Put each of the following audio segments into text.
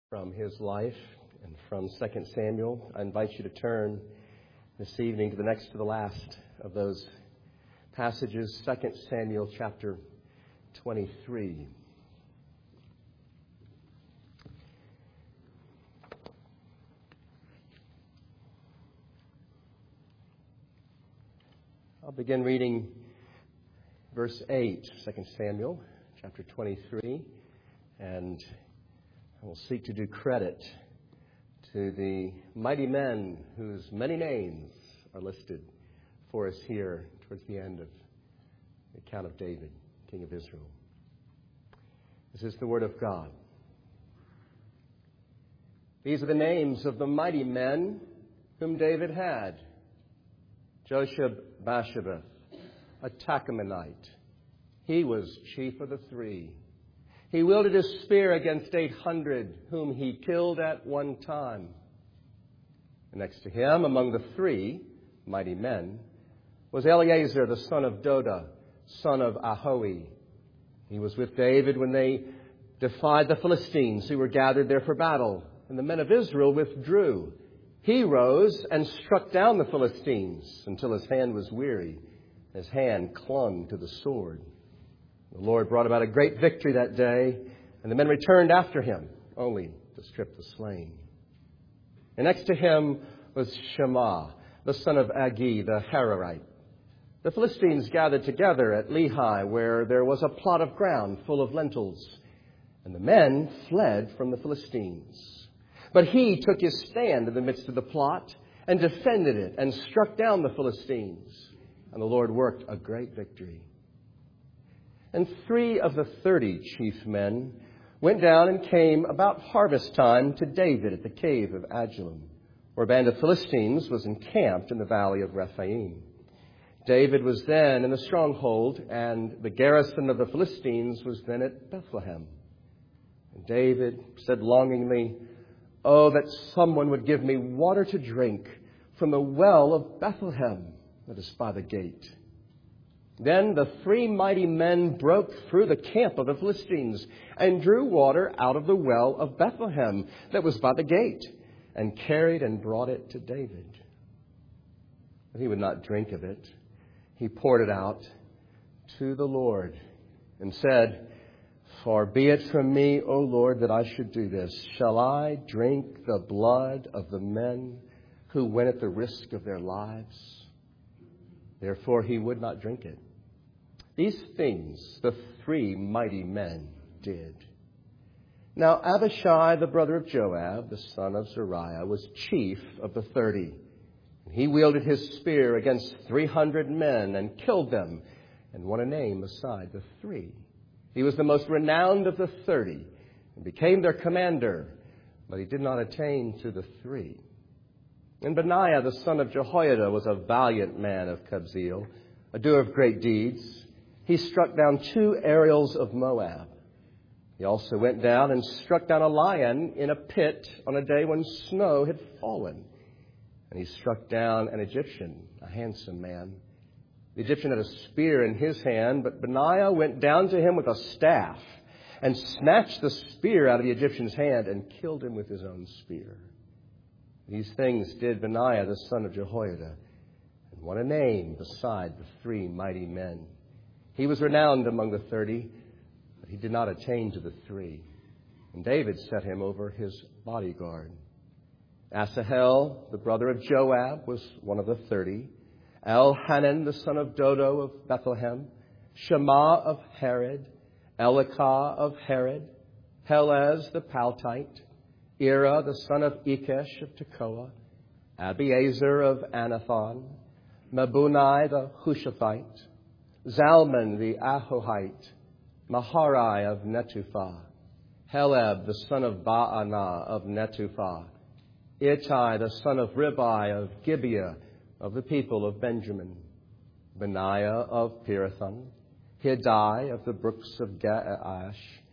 From his life and from 2 Samuel. I invite you to turn this evening to the next to the last of those passages, 2 Samuel chapter 23. I'll begin reading verse 8, 2 Samuel chapter 23, and I will seek to do credit to the mighty men whose many names are listed for us here towards the end of the account of David, King of Israel. This is the word of God. These are the names of the mighty men whom David had. Josheb-Basshebeth, a Tahkemonite. He was chief of the three. He wielded his spear against 800, whom he killed at one time. And next to him, among the three mighty men, was Eleazar, the son of Doda, son of Ahohi. He was with David when they defied the Philistines, who were gathered there for battle, and the men of Israel withdrew. He rose and struck down the Philistines until his hand was weary. His hand clung to the sword. The Lord brought about a great victory that day, and the men returned after him, only to strip the slain. And next to him was Shammah, the son of Agi, the Hararite. The Philistines gathered together at Lehi, where there was a plot of ground full of lentils, and the men fled from the Philistines. But he took his stand in the midst of the plot and defended it and struck down the Philistines, and the Lord worked a great victory. And 3 of the 30 chief men went down and came about harvest time to David at the cave of Adullam, where a band of Philistines was encamped in the valley of Rephaim. David was then in the stronghold, and the garrison of the Philistines was then at Bethlehem. And David said longingly, "Oh, that someone would give me water to drink from the well of Bethlehem that is by the gate." Then the 3 mighty men broke through the camp of the Philistines and drew water out of the well of Bethlehem that was by the gate and carried and brought it to David. But he would not drink of it. He poured it out to the Lord and said, "Far be it from me, O Lord, that I should do this. Shall I drink the blood of the men who went at the risk of their lives?" Therefore he would not drink it. These things the 3 mighty men did. Now Abishai, the brother of Joab, the son of Zeruiah, was chief of the 30. And he wielded his spear against 300 men and killed them and won a name beside the 3. He was the most renowned of the 30 and became their commander, but he did not attain to the 3. And Benaiah, the son of Jehoiada, was a valiant man of Kabzeel, a doer of great deeds. He struck down 2 Ariels of Moab. He also went down and struck down a lion in a pit on a day when snow had fallen. And he struck down an Egyptian, a handsome man. The Egyptian had a spear in his hand, but Benaiah went down to him with a staff and snatched the spear out of the Egyptian's hand and killed him with his own spear. These things did Benaiah, the son of Jehoiada, and won a name beside the 3 mighty men. He was renowned among the 30, but he did not attain to the 3. And David set him over his bodyguard. Asahel, the brother of Joab, was one of the 30. Elhanan, the son of Dodo of Bethlehem. Shammah of Harod. Elikah of Harod. Helez the Paltite. Ira, the son of Ikesh of Tekoa. Abiezer of Anathon. Mabunai the Hushathite. Zalman the Ahohite, Maharai of Netupha, Heleb the son of Baanah of Netupha, Ittai the son of Ribai of Gibeah of the people of Benjamin, Benaiah of Pirathon, Hiddai of the brooks of Gaash,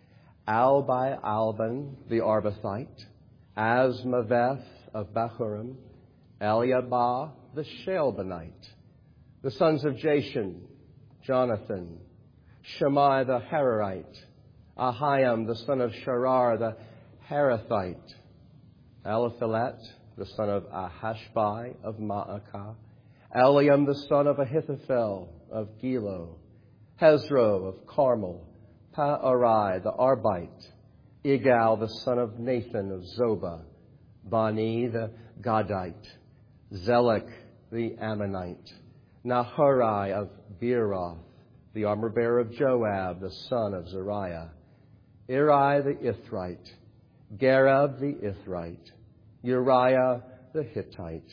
Albai-Alban the Arbathite, Asmaveth of Bahurim, Eliabah the Shalbanite, the sons of Jashan, Jonathan, Shammai the Hararite, Ahiam the son of Sharar the Harathite, Eliphelet, the son of Ahashbai of Maacah, Eliam, the son of Ahithophel of Gilo, Hezro of Carmel, Paarai, the Arbite, Igal, the son of Nathan of Zobah, Bani, the Gadite, Zelek, the Ammonite, Naharai of Beeroth, the armor-bearer of Joab, the son of Zeruiah, Eri the Ithrite, Gareb the Ithrite, Uriah the Hittite,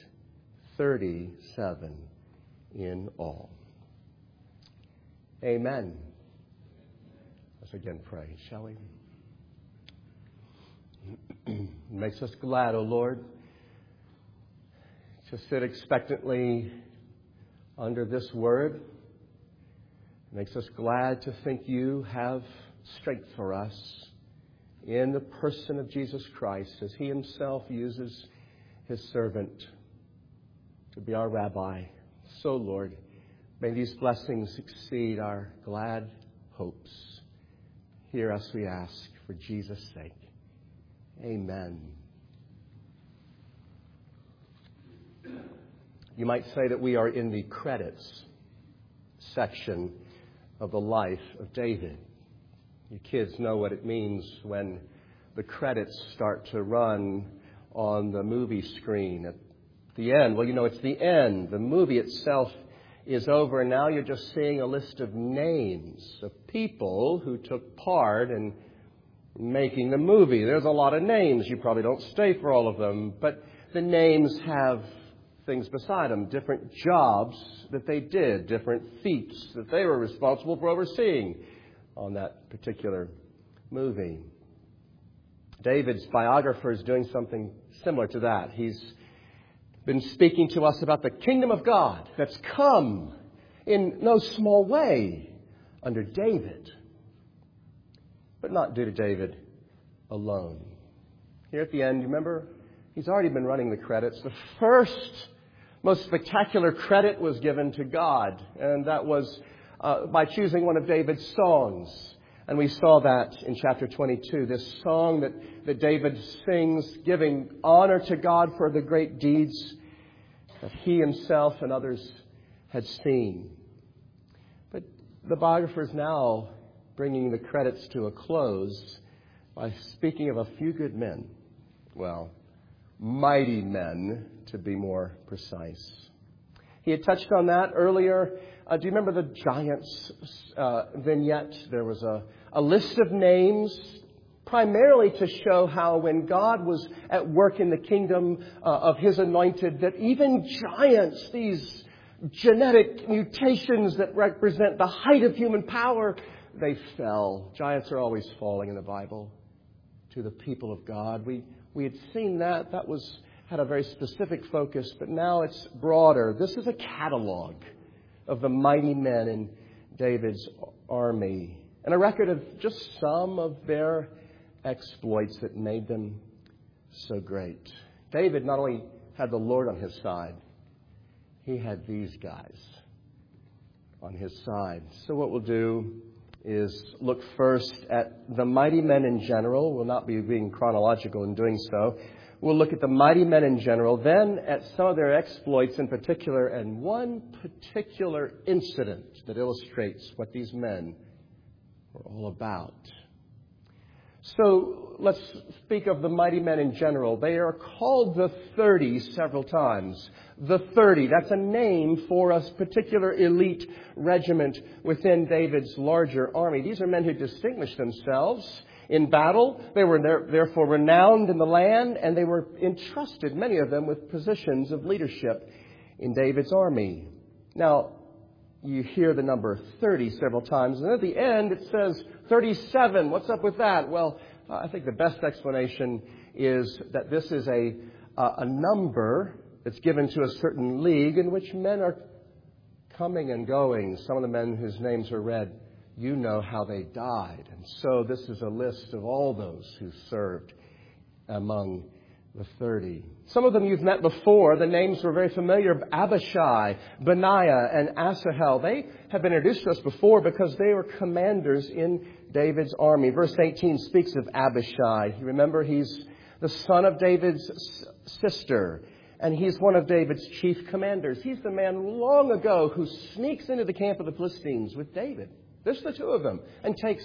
37 in all. Amen. Let's again pray, shall we? It makes us glad, O Lord, to sit expectantly under this word. It makes us glad to think you have strength for us in the person of Jesus Christ as he himself uses his servant to be our rabbi. So, Lord, may these blessings exceed our glad hopes. Hear us, we ask, for Jesus' sake. Amen. You might say that we are in the credits section of the life of David. You kids know what it means when the credits start to run on the movie screen at the end. Well, you know, it's the end. The movie itself is over, and now you're just seeing a list of names of people who took part in making the movie. There's a lot of names. You probably don't stay for all of them, but the names have things beside them, different jobs that they did, different feats that they were responsible for overseeing on that particular movie. David's biographer is doing something similar to that. He's been speaking to us about the kingdom of God that's come in no small way under David, but not due to David alone. Here at the end, you remember, he's already been running the credits. The first most spectacular credit was given to God, and that was by choosing one of David's songs. And we saw that in chapter 22, this song that David sings, giving honor to God for the great deeds that he himself and others had seen. But the biographer is now bringing the credits to a close by speaking of a few good men. Well, mighty men, to be more precise. He had touched on that earlier. Do you remember the giants vignette? There was a list of names, primarily to show how when God was at work in the kingdom of his anointed, that even giants, these genetic mutations that represent the height of human power, they fell. Giants are always falling in the Bible to the people of God. We had seen that. That had a very specific focus, but now it's broader. This is a catalog of the mighty men in David's army and a record of just some of their exploits that made them so great. David not only had the Lord on his side, he had these guys on his side. So what we'll do is look first at the mighty men in general. We'll not be being chronological in doing so. We'll look at the mighty men in general, then at some of their exploits in particular, and one particular incident that illustrates what these men were all about. So let's speak of the mighty men in general. They are called the 30 several times. The 30, that's a name for a particular elite regiment within David's larger army. These are men who distinguished themselves in battle. They were therefore renowned in the land, and they were entrusted, many of them, with positions of leadership in David's army. Now, you hear the number 30 several times, and at the end it says 37. What's up with that? Well, I think the best explanation is that this is a number that's given to a certain league in which men are coming and going. Some of the men whose names are read, you know how they died. And so this is a list of all those who served among the 30. Some of them you've met before. The names were very familiar. Abishai, Benaiah, and Asahel. They have been introduced to us before because they were commanders in David's army. Verse 18 speaks of Abishai. You remember he's the son of David's sister, and he's one of David's chief commanders. He's the man long ago who sneaks into the camp of the Philistines with David. There's the two of them, and takes,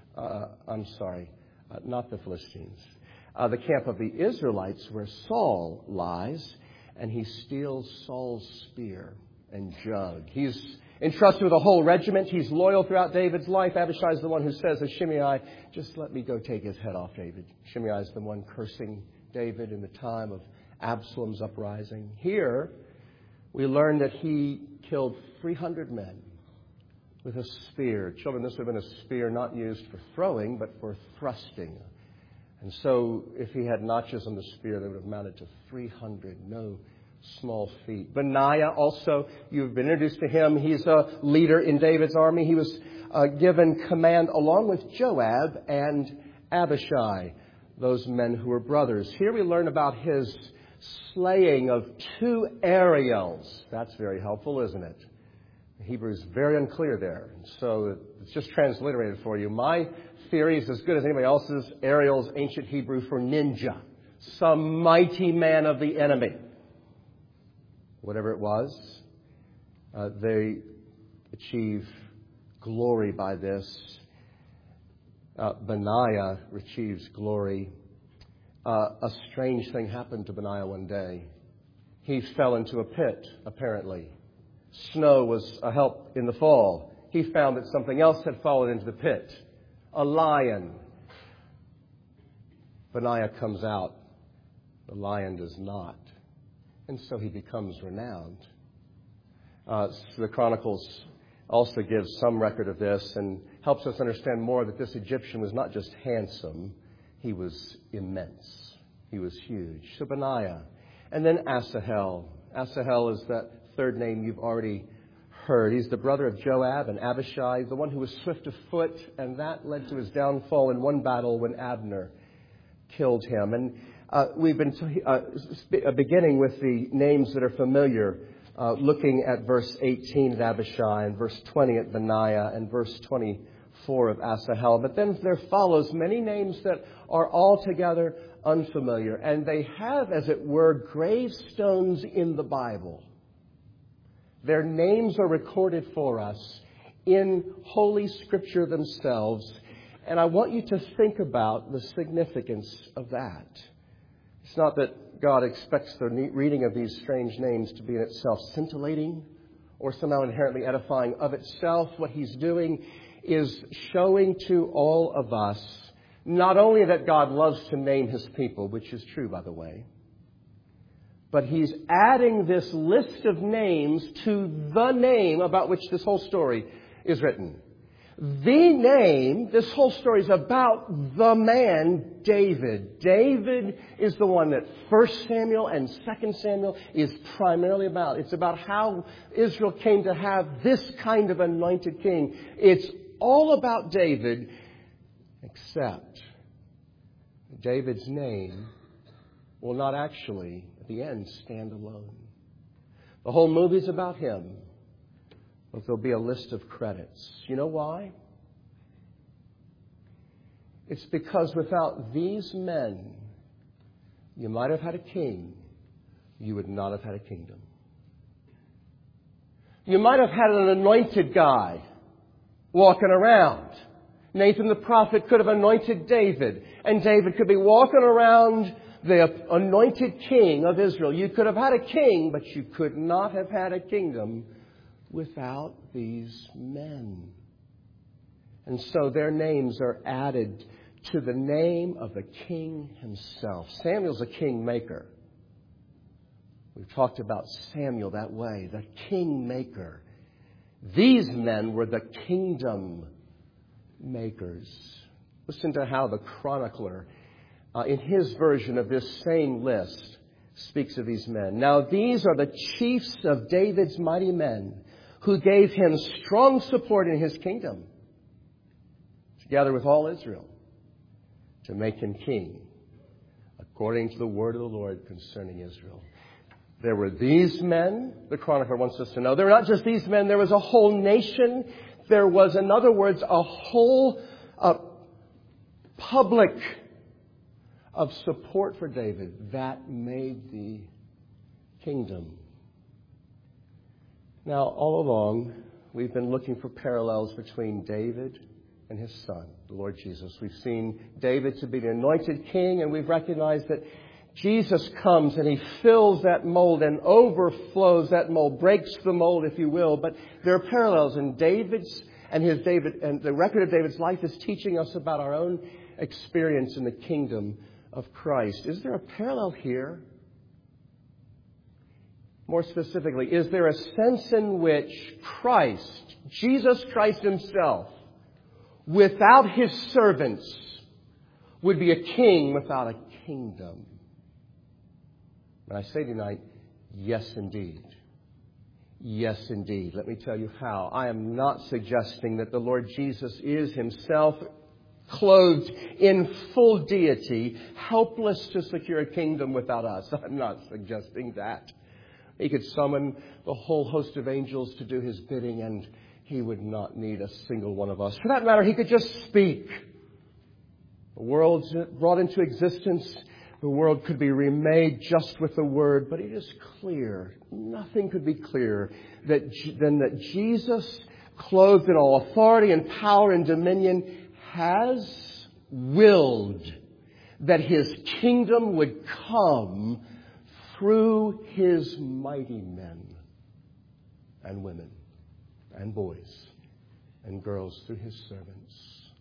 not the Philistines. The camp of the Israelites where Saul lies, and he steals Saul's spear and jug. He's entrusted with a whole regiment. He's loyal throughout David's life. Abishai is the one who says to Shimei, just let me go take his head off David. Shimei is the one cursing David in the time of Absalom's uprising. Here, we learn that he killed 300 men with a spear. Children, this would have been a spear not used for throwing, but for thrusting. And so, if he had notches on the spear, they would have amounted to 300. No small feat. Benaiah also, you've been introduced to him. He's a leader in David's army. He was given command along with Joab and Abishai, those men who were brothers. Here we learn about his slaying of 2 Ariels. That's very helpful, isn't it? The Hebrew is very unclear there. So it's just transliterated for you. My theory is as good as anybody else's. Ariel's ancient Hebrew for ninja. Some mighty man of the enemy. Whatever it was, they achieve glory by this. Benaiah achieves glory. A strange thing happened to Benaiah one day. He fell into a pit, apparently. Snow was a help in the fall. He found that something else had fallen into the pit. A lion. Benaiah comes out. The lion does not. And so he becomes renowned. The Chronicles also gives some record of this and helps us understand more that this Egyptian was not just handsome. He was immense. He was huge. So Benaiah. And then Asahel. Asahel is that third name you've already heard. He's the brother of Joab and Abishai, the one who was swift of foot, and that led to his downfall in one battle when Abner killed him. And we've been beginning with the names that are familiar, looking at verse 18 at Abishai and verse 20 at Benaiah and verse 24 of Asahel. But then there follows many names that are altogether unfamiliar, and they have, as it were, gravestones in the Bible. Their names are recorded for us in Holy Scripture themselves, and I want you to think about the significance of that. It's not that God expects the reading of these strange names to be in itself scintillating or somehow inherently edifying of itself. What He's doing is showing to all of us not only that God loves to name His people, which is true, by the way, but He's adding this list of names to the name about which this whole story is written. The name, this whole story is about the man David. David is the one that 1 Samuel and 2 Samuel is primarily about. It's about how Israel came to have this kind of anointed king. It's all about David, except David's name will not actually, at the end, stand alone. The whole movie's about him. But there'll be a list of credits. You know why? It's because without these men, you might have had a king. You would not have had a kingdom. You might have had an anointed guy walking around. Nathan the prophet could have anointed David. And David could be walking around the anointed king of Israel. You could have had a king, but you could not have had a kingdom without these men. And so their names are added to the name of the king himself. Samuel's a king maker. We've talked about Samuel that way, the king maker. These men were the kingdom makers. Listen to how the chronicler, in his version of this same list, speaks of these men. Now these are the chiefs of David's mighty men, who gave him strong support in his kingdom, together with all Israel, to make him king, a according to the word of the Lord concerning Israel. There were these men, the chronicler wants us to know. There were not just these men, there was a whole nation. There was, in other words, a whole public of support for David that made the kingdom. Now, all along, we've been looking for parallels between David and his son, the Lord Jesus. We've seen David to be the anointed king, and we've recognized that Jesus comes and he fills that mold and overflows that mold, breaks the mold, if you will. But there are parallels in David's and the record of David's life is teaching us about our own experience in the kingdom of Christ. Is there a parallel here? More specifically, is there a sense in which Christ, Jesus Christ himself, without his servants, would be a king without a kingdom? And I say tonight, yes, indeed. Yes, indeed. Let me tell you how. I am not suggesting that the Lord Jesus is himself clothed in full deity, helpless to secure a kingdom without us. I'm not suggesting that. He could summon the whole host of angels to do his bidding, and he would not need a single one of us. For that matter, he could just speak. The world's brought into existence. The world could be remade just with the word, but it is clear, nothing could be clearer than that Jesus, clothed in all authority and power and dominion, has willed that his kingdom would come through his mighty men and women and boys and girls, through his servants.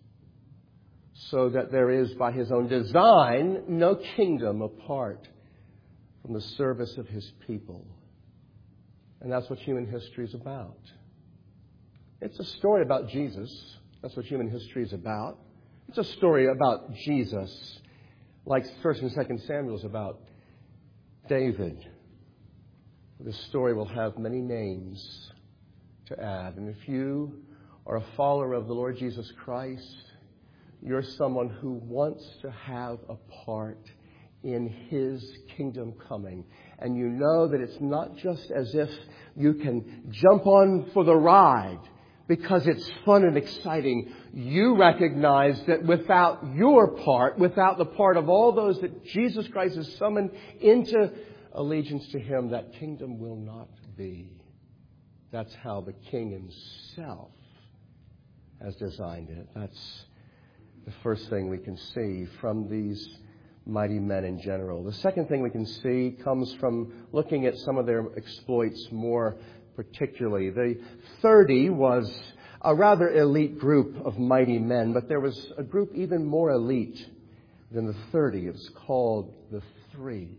So that there is, by his own design, no kingdom apart from the service of his people. And that's what human history is about. It's a story about Jesus. That's what human history is about. It's a story about Jesus, like 1st and 2nd Samuel is about David. This story will have many names to add. And if you are a follower of the Lord Jesus Christ, you're someone who wants to have a part in his kingdom coming. And you know that it's not just as if you can jump on for the ride because it's fun and exciting. You recognize that without your part, without the part of all those that Jesus Christ has summoned into allegiance to him, that kingdom will not be. That's how the King himself has designed it. That's the first thing we can see from these mighty men in general. The second thing we can see comes from looking at some of their exploits more particularly. The 30 was a rather elite group of mighty men, but there was a group even more elite than the 30. It's called the 3.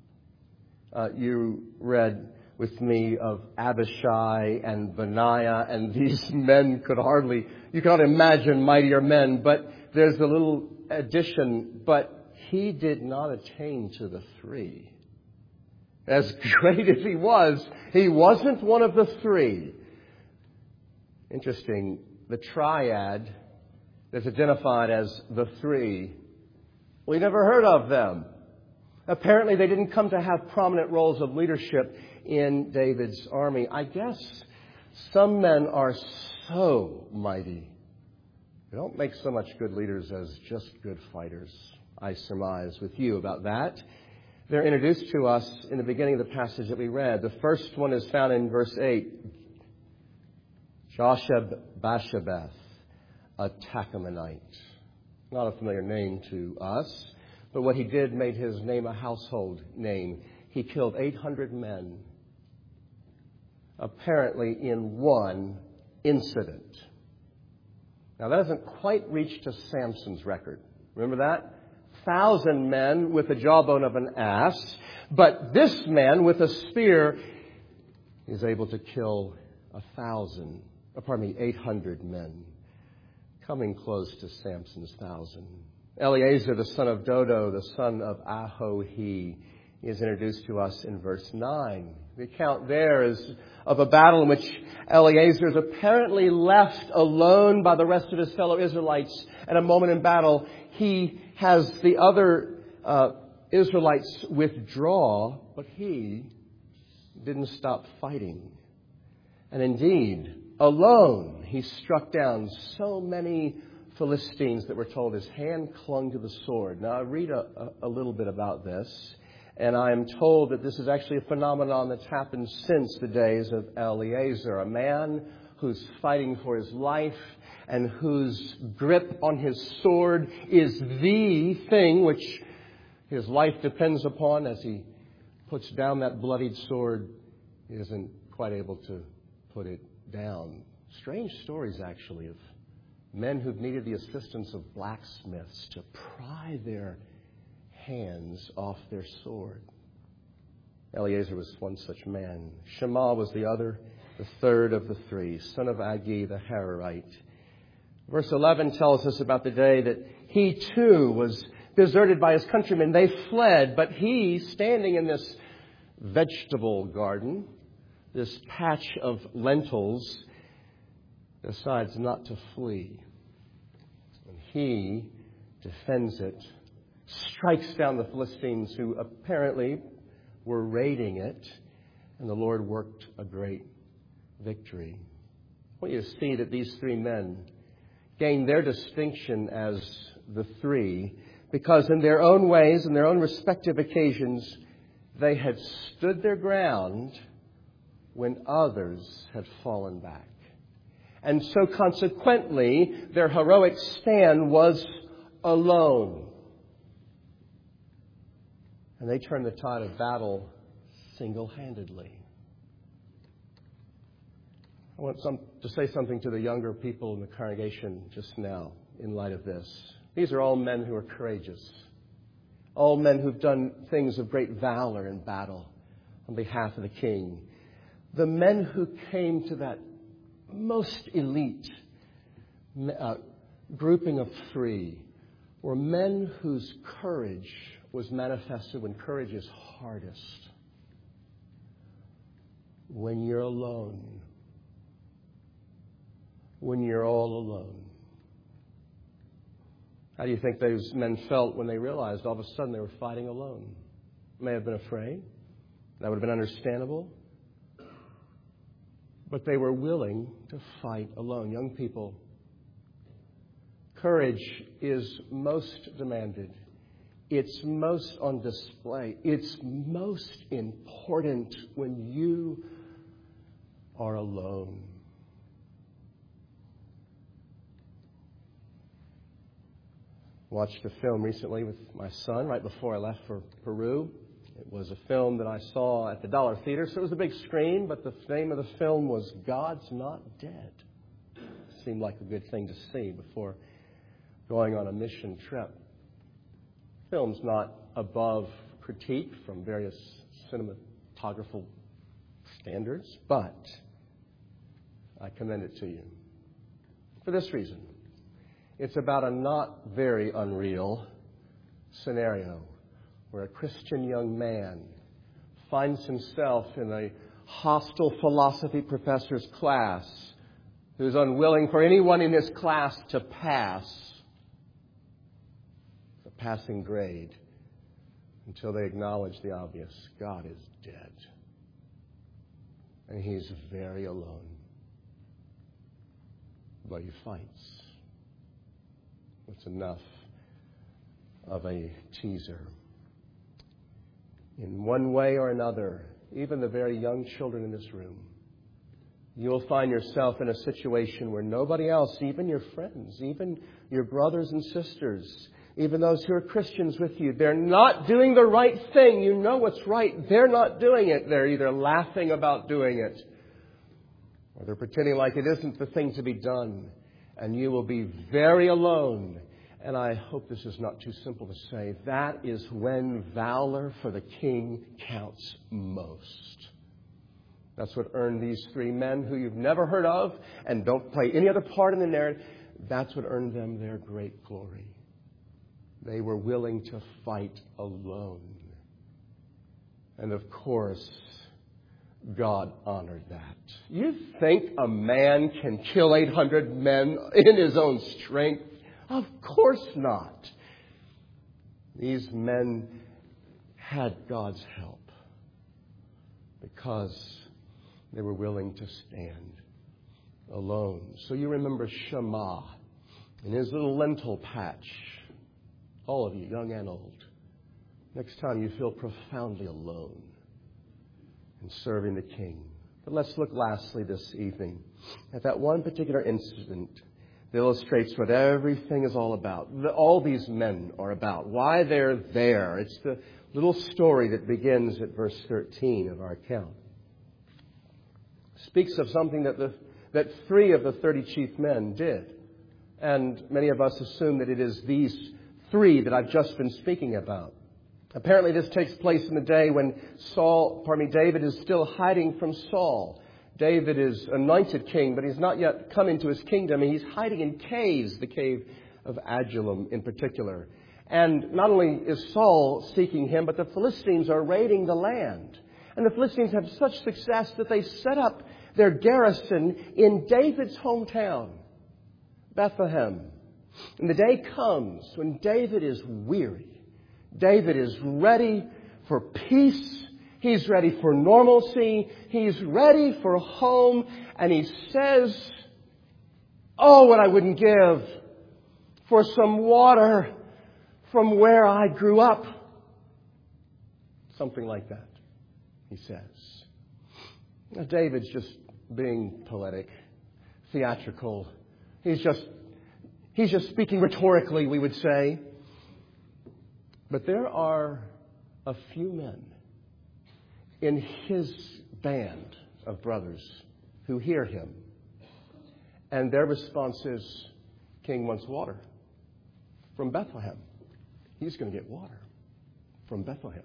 You read with me of Abishai and Benaiah, and these men you cannot imagine mightier men, but there's a little addition, but he did not attain to the 3. As great as he wasn't one of the 3. Interesting, the triad that's identified as the 3, we never heard of them. Apparently they didn't come to have prominent roles of leadership in David's army. I guess some men are so mighty, they don't make so much good leaders as just good fighters. I surmise with you about that. They're introduced to us in the beginning of the passage that we read. The first one is found in verse 8. Josheb-Basshebeth, a Tahkemonite. Not a familiar name to us, but what he did made his name a household name. He killed 800 men, apparently in one incident. Now, that doesn't quite reach to Samson's record. Remember that? 1,000 men with the jawbone of an ass. But this man with a spear is able to kill 800 men. Coming close to Samson's 1,000. Eleazar, the son of Dodo, the son of Ahohi, is introduced to us in verse 9. The account there is of a battle in which Eleazar is apparently left alone by the rest of his fellow Israelites at a moment in battle. He has the other Israelites withdraw, but he didn't stop fighting. And indeed, alone, he struck down so many Philistines that we're told his hand clung to the sword. Now, I read a little bit about this, and I am told that this is actually a phenomenon that's happened since the days of Eleazar, a man who's fighting for his life and whose grip on his sword is the thing which his life depends upon. As he puts down that bloodied sword, he isn't quite able to put it down. Strange stories, actually, of men who've needed the assistance of blacksmiths to pry their hands off their sword. Eleazar was one such man. Shammah was the other, the third of the three, son of Agi the Hararite. Verse 11 tells us about the day that he too was deserted by his countrymen. They fled, but he, standing in this vegetable garden, this patch of lentils, decides not to flee. And he defends it, strikes down the Philistines who apparently were raiding it, and the Lord worked a great victory. I want you to see that these three men gained their distinction as the three because in their own ways, in their own respective occasions, they had stood their ground when others had fallen back. And so consequently, their heroic stand was alone. And they turned the tide of battle single-handedly. I want to say something to the younger people in the congregation just now in light of this. These are all men who are courageous. All men who've done things of great valor in battle on behalf of the King. The men who came to that most elite grouping of three were men whose courage was manifested when courage is hardest. When you're alone. When you're all alone. How do you think those men felt when they realized all of a sudden they were fighting alone? They may have been afraid. That would have been understandable. But they were willing to fight alone. Young people, courage is most demanded. It's most on display. It's most important when you are alone. Watched a film recently with my son right before I left for Peru. It was a film that I saw at the Dollar Theater, so it was a big screen, but the name of the film was God's Not Dead. Seemed like a good thing to see before going on a mission trip. The film's not above critique from various cinematographical standards, but I commend it to you. For this reason, it's about a not very unreal scenario where a Christian young man finds himself in a hostile philosophy professor's class who's unwilling for anyone in his class to pass a passing grade until they acknowledge the obvious. God is dead. And he's very alone. But he fights. It's enough of a teaser. In one way or another, even the very young children in this room, you'll find yourself in a situation where nobody else, even your friends, even your brothers and sisters, even those who are Christians with you, they're not doing the right thing. You know what's right. They're not doing it. They're either laughing about doing it or they're pretending like it isn't the thing to be done. And you will be very alone. And I hope this is not too simple to say. That is when valor for the King counts most. That's what earned these three men who you've never heard of and don't play any other part in the narrative. That's what earned them their great glory. They were willing to fight alone. And of course, God honored that. You think a man can kill 800 men in his own strength? Of course not. These men had God's help because they were willing to stand alone. So you remember Shammah in his little lentil patch. All of you, young and old. Next time you feel profoundly alone in serving the King. But let's look lastly this evening at that one particular incident that illustrates what everything is all about. All these men are about. Why they're there. It's the little story that begins at verse 13 of our account. It speaks of something that 3 of the 30 chief men did. And many of us assume that it is these 3 that I've just been speaking about. Apparently this takes place in the day when David is still hiding from Saul. David is anointed king, but he's not yet come into his kingdom. He's hiding in caves, the cave of Adullam in particular. And not only is Saul seeking him, but the Philistines are raiding the land. And the Philistines have such success that they set up their garrison in David's hometown, Bethlehem. And the day comes when David is weary. David is ready for peace. He's ready for normalcy. He's ready for home. And he says, "Oh, what I wouldn't give for some water from where I grew up." Something like that, he says. Now, David's just being poetic, theatrical. He's just speaking rhetorically, we would say. But there are a few men in his band of brothers who hear him. And their response is, "King wants water from Bethlehem." He's going to get water from Bethlehem.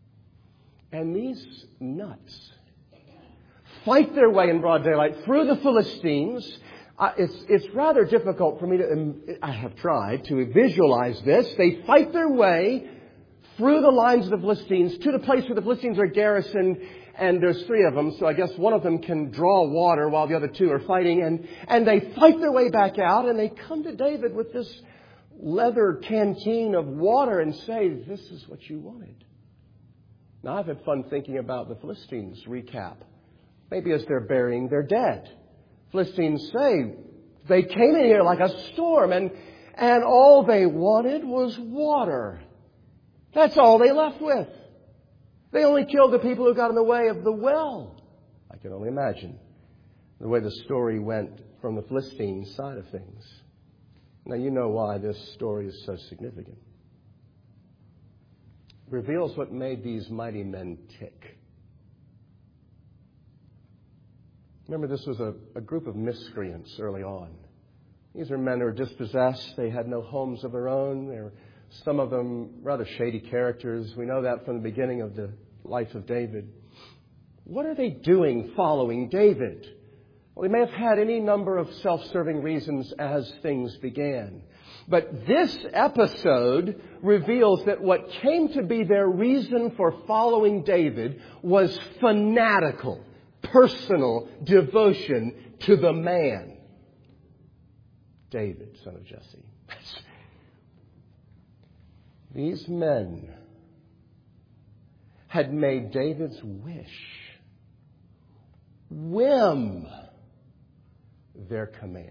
And these nuts fight their way in broad daylight through the Philistines. It's rather difficult for me I have tried to visualize this. They fight their way through the lines of the Philistines to the place where the Philistines are garrisoned, and there's 3 of them, so I guess one of them can draw water while the other 2 are fighting, and they fight their way back out, and they come to David with this leather canteen of water and say, "This is what you wanted." Now, I've had fun thinking about the Philistines recap. Maybe as they're burying their dead. Philistines say they came in here like a storm and all they wanted was water. That's all they left with. They only killed the people who got in the way of the well. I can only imagine the way the story went from the Philistine side of things. Now you know why this story is so significant. It reveals what made these mighty men tick. Remember, this was a group of miscreants early on. These are men who were dispossessed. They had no homes of their own. They were, some of them, rather shady characters. We know that from the beginning of the life of David. What are they doing following David? Well, they may have had any number of self-serving reasons as things began. But this episode reveals that what came to be their reason for following David was fanatical, personal devotion to the man, David, son of Jesse. These men had made David's whim, their command.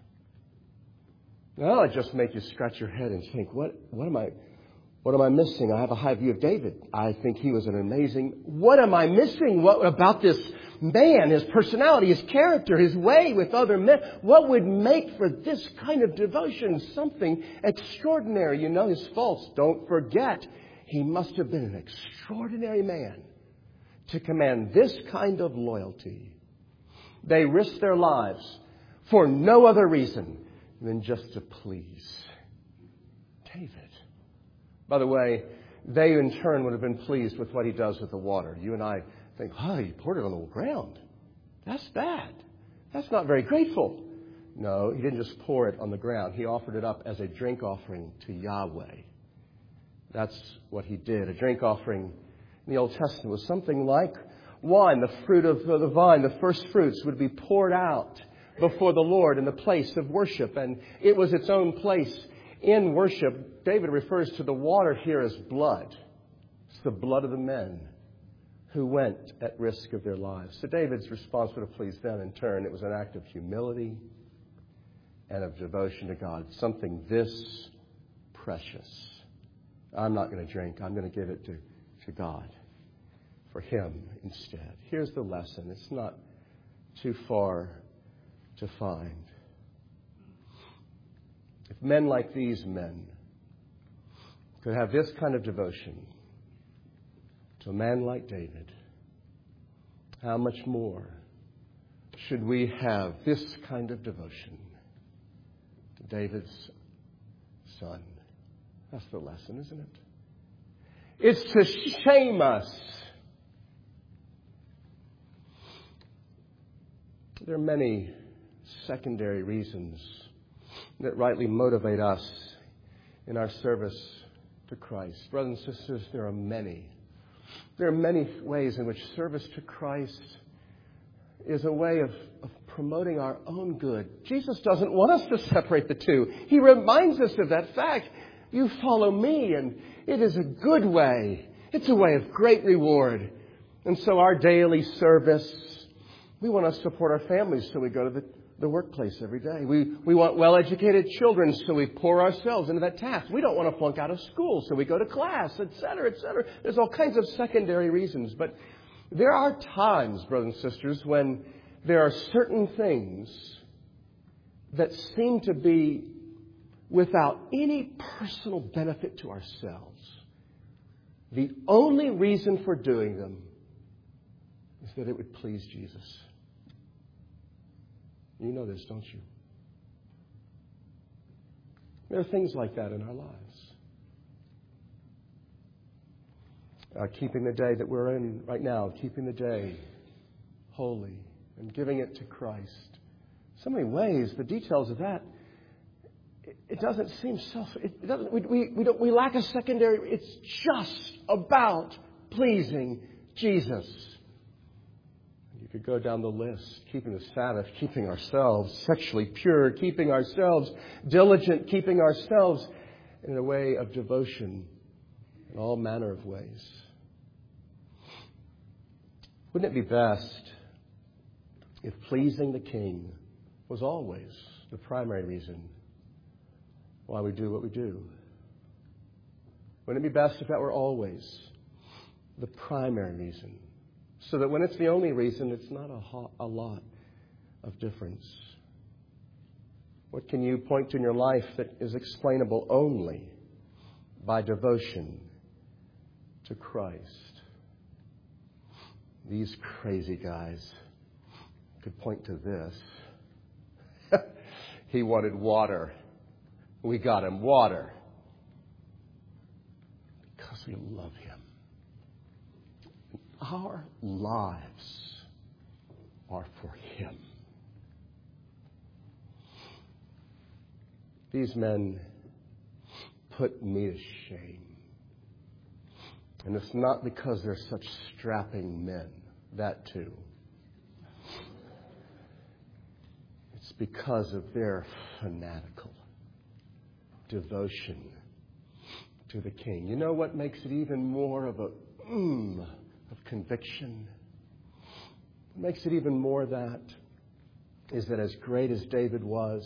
Now, it just makes you scratch your head and think, what am I missing? I have a high view of David. I think he was an amazing... What am I missing? What about this man, his personality, his character, his way with other men? What would make for this kind of devotion something extraordinary? You know his faults. Don't forget, he must have been an extraordinary man to command this kind of loyalty. They risked their lives for no other reason than just to please David. By the way, they in turn would have been pleased with what he does with the water. You and I think, he poured it on the ground. That's bad. That's not very grateful. No, he didn't just pour it on the ground. He offered it up as a drink offering to Yahweh. That's what he did. A drink offering in the Old Testament was something like wine, the fruit of the vine, the first fruits would be poured out before the Lord in the place of worship. And it was its own place in worship. David refers to the water here as blood. It's the blood of the men who went at risk of their lives. So David's response would have pleased them in turn. It was an act of humility and of devotion to God, something this precious. I'm not going to drink. I'm going to give it to God for Him instead. Here's the lesson. It's not too far to find. If men like these men could have this kind of devotion to a man like David, how much more should we have this kind of devotion to David's son? That's the lesson, isn't it? It's to shame us. There are many secondary reasons that rightly motivate us in our service to Christ. Brothers and sisters, there are many. There are many ways in which service to Christ is a way of promoting our own good. Jesus doesn't want us to separate the two. He reminds us of that fact. You follow me, and it is a good way. It's a way of great reward. And so our daily service, we want to support our families, so we go to the workplace every day. We want well-educated children, so we pour ourselves into that task. We don't want to flunk out of school, so we go to class, etc., etc. There's all kinds of secondary reasons. But there are times, brothers and sisters, when there are certain things that seem to be without any personal benefit to ourselves. The only reason for doing them is that it would please Jesus. You know this, don't you? There are things like that in our lives. Keeping the day that we're in right now, keeping the day holy and giving it to Christ. So many ways, the details of that, it doesn't seem we lack a secondary. It's just about pleasing Jesus. You could go down the list: keeping the Sabbath, keeping ourselves sexually pure, keeping ourselves diligent, keeping ourselves in a way of devotion in all manner of ways. Wouldn't it be best if pleasing the King was always the primary reason why we do what we do? Wouldn't it be best if that were always the primary reason? So that when it's the only reason, it's not a lot of difference. What can you point to in your life that is explainable only by devotion to Christ? These crazy guys could point to this. He wanted water. We got him water because we love him. Our lives are for him. These men put me to shame. And it's not because they're such strapping men. That too. It's because of their fanatical devotion to the King. You know what makes it even more of of conviction? What makes it even more that is that as great as David was,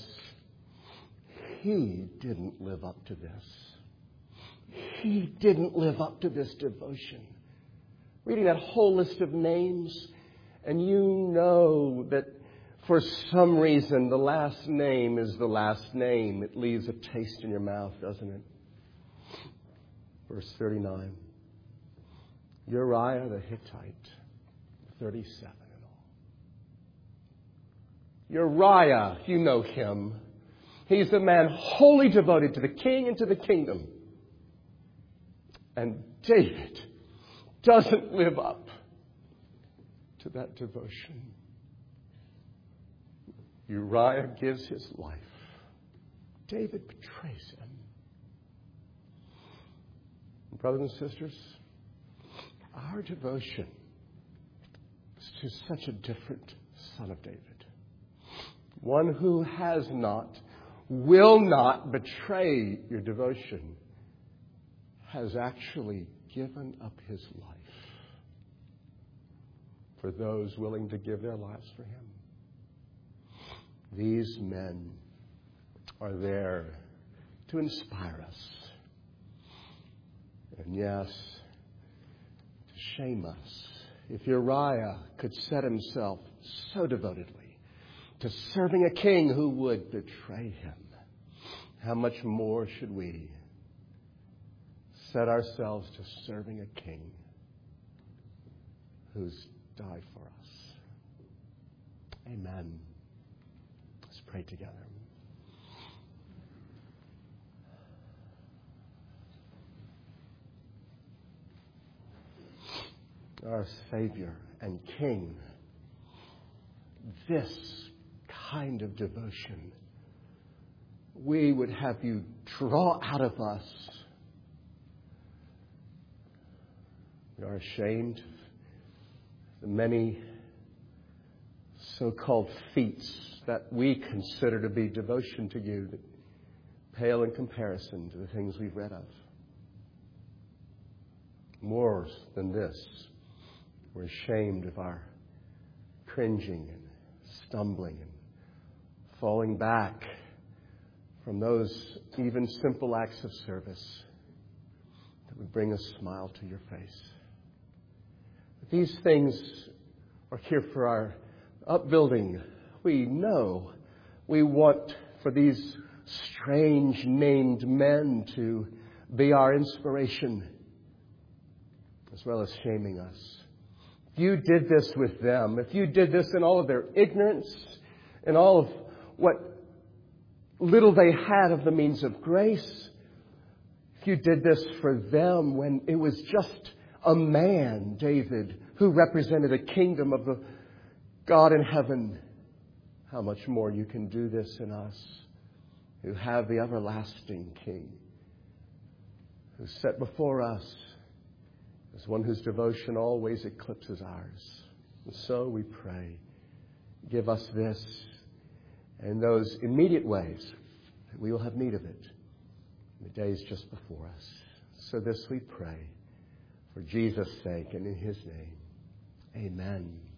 he didn't live up to this. He didn't live up to this devotion. Reading that whole list of names, and you know that for some reason the last name is the last name. It leaves a taste in your mouth, doesn't it? Verse 39. Uriah the Hittite, 37 in all. Uriah, you know him. He's the man wholly devoted to the king and to the kingdom. And David doesn't live up to that devotion. Uriah gives his life. David betrays him. Brothers and sisters, our devotion is to such a different son of David. One who has not, will not betray your devotion, has actually given up his life for those willing to give their lives for him. These men are there to inspire us. And yes, to shame us. If Uriah could set himself so devotedly to serving a king who would betray him, how much more should we set ourselves to serving a king who's died for us? Amen. Let's pray together. Our Savior and King, this kind of devotion we would have you draw out of us. We are ashamed of the many so-called feats that we consider to be devotion to you that pale in comparison to the things we've read of. More than this, we're ashamed of our cringing and stumbling and falling back from those even simple acts of service that would bring a smile to your face. These things are here for our upbuilding. We know we want for these strange named men to be our inspiration, as well as shaming us. If you did this with them, if you did this in all of their ignorance and all of what little they had of the means of grace, if you did this for them when it was just a man, David, who represented a kingdom of the God in heaven, how much more you can do this in us who have the everlasting King, who's set before us as one whose devotion always eclipses ours. And so we pray, give us this and those immediate ways that we will have need of it in the days just before us. So this we pray for Jesus' sake and in his name. Amen.